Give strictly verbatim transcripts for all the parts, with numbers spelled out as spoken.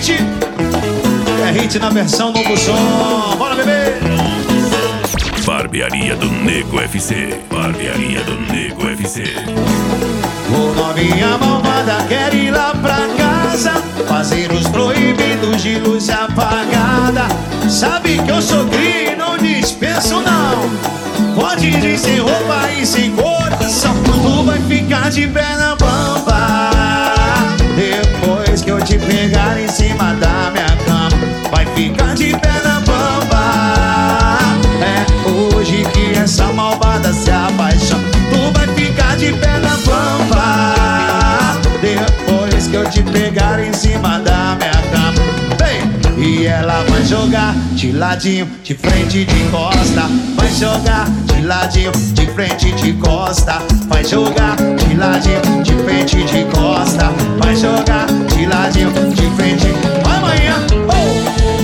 hit. É hit na versão novo som. Bora, bebê! Barbearia do Nego F C. Barbearia do Nego F C. Ô novinha malvada quer ir lá pra casa, fazer os proibidos de luz apagada. Sabe que eu sou cri, não dispenso não. Pode ir sem roupa e sem coração. Tu vai ficar de perna bamba depois que eu te pegar em cima da minha cama. Vai ficar de perna bamba. É hoje que essa malvada se apaixona. Tu vai ficar de perna bamba depois que eu te pegar em cima da minha cama. Vem! E ela vai jogar de ladinho, de frente, de costa. Vai jogar de ladinho, de frente, de costa. Vai jogar de ladinho, de frente, de costa. Vai jogar de ladinho, de frente. Amanhã, oh!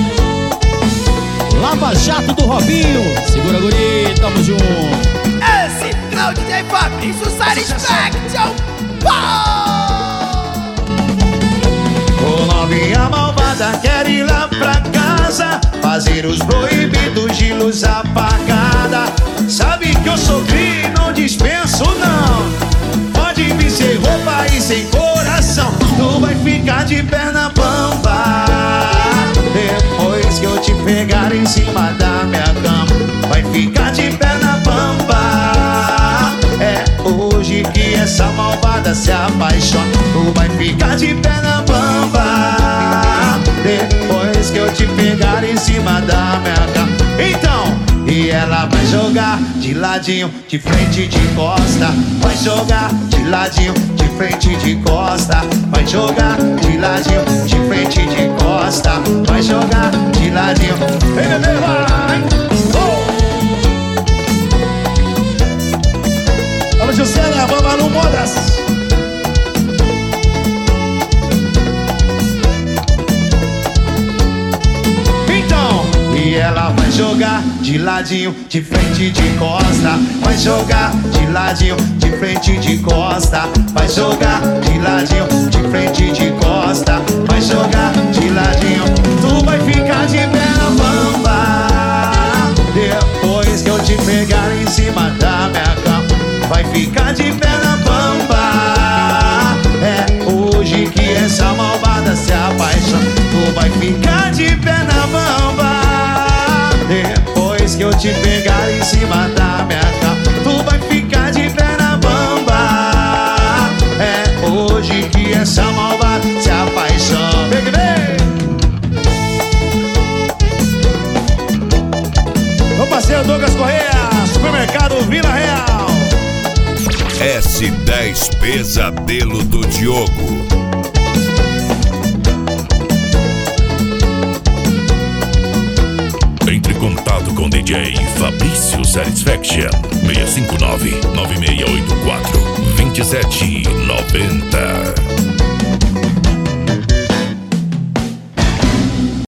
Lava Jato do Robinho. Segura, guri, tamo junto. Esse é o D J Fabrício Satisfaction. Ô novinha malvada quer ir lá pra casa, fazer os proibidos de luz apagada. Sabe que eu sou cri, não dispenso não. Pode vir sem roupa e sem coração. Tu vai ficar de perna bamba depois que eu te pegar em cima da minha cama. Vai ficar de perna bamba. É hoje que essa malvada se apaixona. Tu vai ficar de perna bamba depois que eu te pegar em cima da minha cama. Então, e ela vai jogar de ladinho, de frente, de costa. Vai jogar de ladinho, de frente, de costa. Vai jogar de ladinho, de frente, de costa. Vai jogar de ladinho. Vem, bebê, vai! Oh! Alô, Juscelia, Babalu Modas. E ela vai jogar de ladinho, de frente, de costa. Vai jogar de ladinho, de frente, de costa. Vai jogar de ladinho, de frente, de costa. Vai jogar de ladinho. Tu vai ficar de perna bamba depois que eu te pegar em cima da minha cama. Vai ficar de perna bamba. É hoje que essa malvada se apaixona. Tu vai ficar de perna bamba depois que eu te pegar em cima da minha cama. Tu vai ficar de perna bamba. É hoje que essa malvada se apaixona. Vem, vem! Meu parceiro Douglas Correia, Supermercado Vila Real. S dez Pesadelo do Diogo. Entre em contato com D J Fabrício Satisfaction. seis cinco nove, nove seis oito quatro, dois sete nove zero.